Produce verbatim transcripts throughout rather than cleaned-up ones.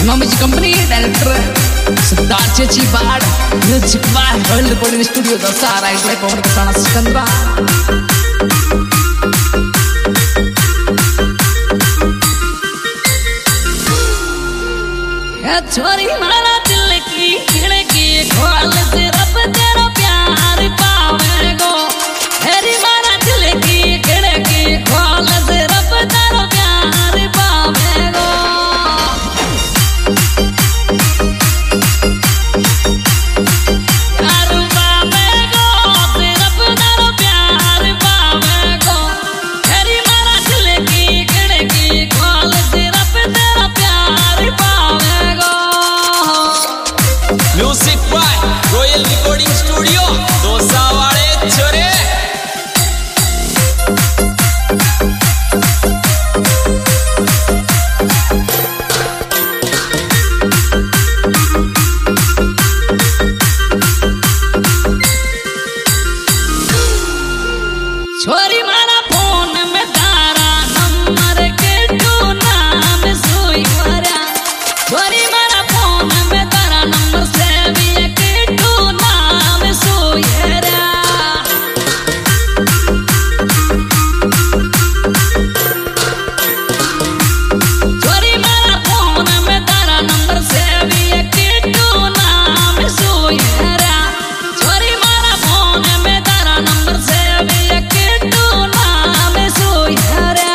music company director Siddharth चेची बाड़ music बाड़ world recording studio Dausa write by Pawan Kasana Sikandra छोरी मारा दिल की खिड़की खोल से रब तेरा प्यार पावेगो हेरी मारा दिल की खिड़की खोल से रब तेरा प्यार पावेगो यार पावेगो से रब तेरा प्यार पावेगो हेरी मारा दिल की खिड़की खोल से रब तेरा प्यार पावेगो music by royal recording studio Dausa वाले छोरे छोरी मारा फोन में तारा नंबर के तू नाम सोई मरा छोरी मारा फोन में तारा नंबर से भी के तू नाम सोई रा छोरी मारा फोन में तारा नंबर से भी के तू नाम सोई रा छोरी मारा फोन में तारा नंबर से भी के तू नाम सोई रा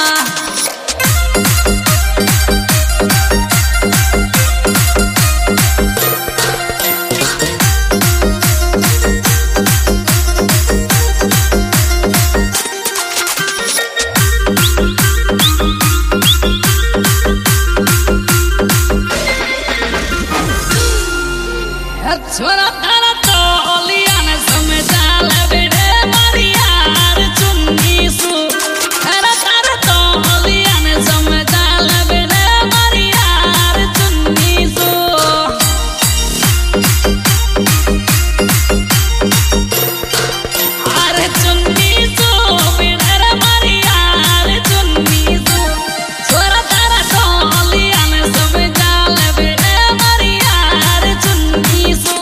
छोरा तारा तो लिया ने समझा ले बेड़े मारी यार चुन्नी सु तारा तारा तो लिया ने समझा ले बेड़े मारी यार चुन्नी सु अरे चुन्नी सु बेड़े मारी यार चुन्नी सु छोरा तारा तो लिया ने समझा ले बेड़े मारी यार चुन्नी सु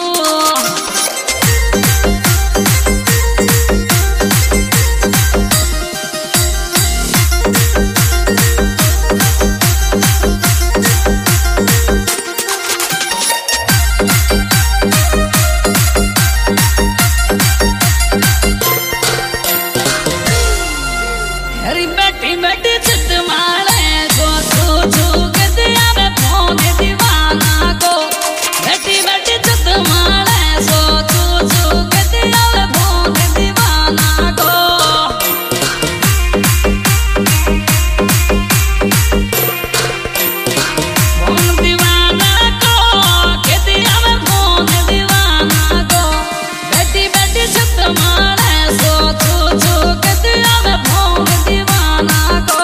हरी बैठी बैठी चित मारे को छू छू के दिया में फोन दीवाना को बैठी बैठी चित मारे सो छू छू के दिया में फोन दीवाना को फोन दीवाना को के दिया में फोन दीवाना को बैठी बैठी चित मारे सो छू छू के दिया में फोन दीवाना को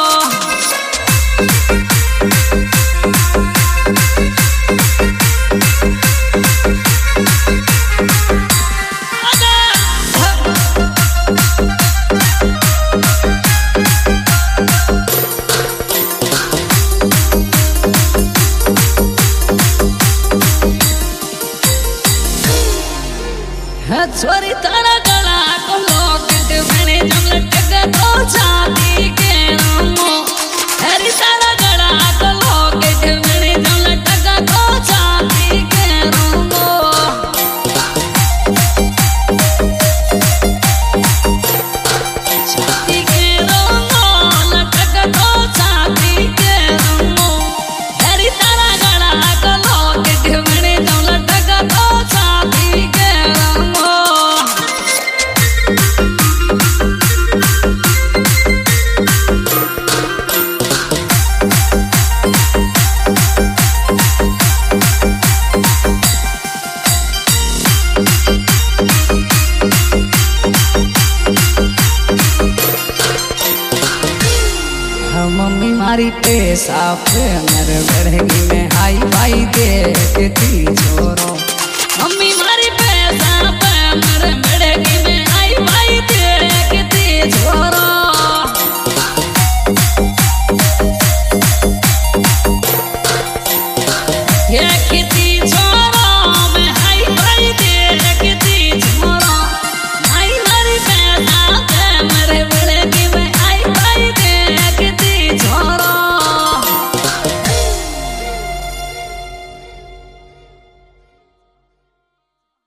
छोरी तारा गला को लॉकेट बने जम लटक तो छाती के रमो हरी तारा गला को लॉकेट बने जम लटक तो छाती के रमो छाती के रमो लटक तो छाती के रमो हरी तारा गला को लॉकेट बने जम लटक तो छाती के रमो मम्मी मारी पे साफ मेरे बढ़गी में आई भाई दे के ती छोरो